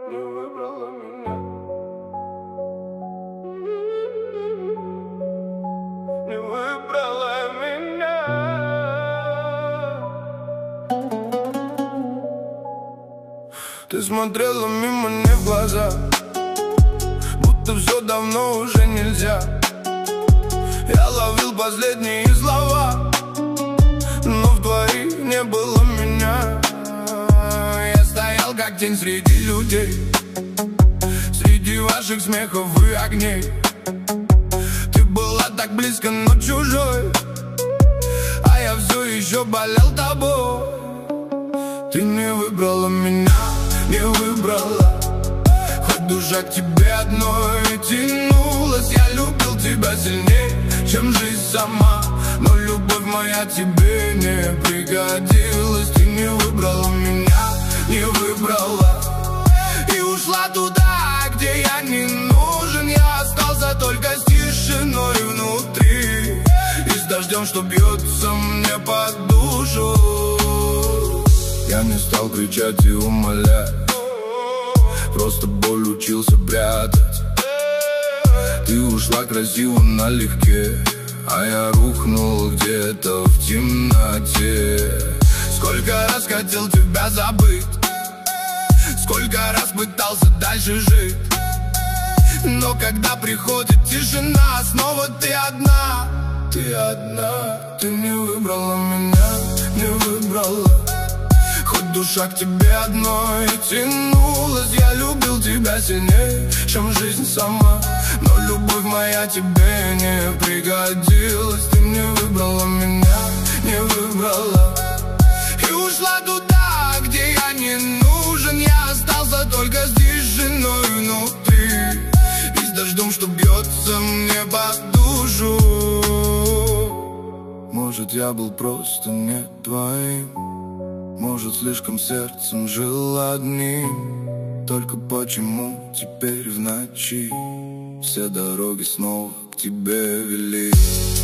не выбрала меня, не выбрала меня. Ты смотрела мимо мне в глаза, будто все давно уже нельзя. Я ловил последние слова, но в твоих не было меня. Я стоял как тень среди людей, среди ваших смехов и огней. Ты была так близко, но чужой, а я все еще болел тобой. Ты не выбрала меня, не выбрала, хоть душа к тебе одной тянулась. Я любил тебя сильнее, чем жизнь сама, но любовь моя тебе не пригодилась. Ты не выбрала меня, не выбрала, и ушла туда, где я не нужен. Я остался только с тишиной внутри и с дождем, что бьется мне под душу. Я не стал кричать и умолять, просто боль учился прятать. Ты ушла красиво налегке, а я рухнул где-то в темноте. Сколько раз хотел тебя забыть, сколько раз пытался дальше жить, но когда приходит тишина, снова ты одна. Ты одна, ты не выбрала меня, не выбрала, хоть душа к тебе одной тянулась. Я любил тебя сильнее, чем жизнь сама, но любовь моя тебе не пригодилась. Ты не выбрала меня, не выбрала, и ушла туда, где я не нужен. Я остался только с тишиной внутри и с дождем, что бьется мне под душу. Может, я был просто не твоим, может, слишком сердцем жил одним. Только почему теперь в ночи все дороги снова к тебе вели?